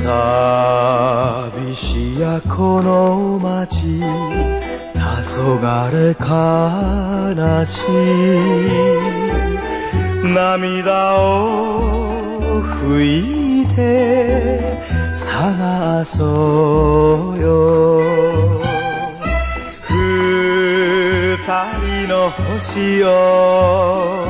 寂しやこの街黄昏悲しい涙を拭いて探そうよ二人の星よ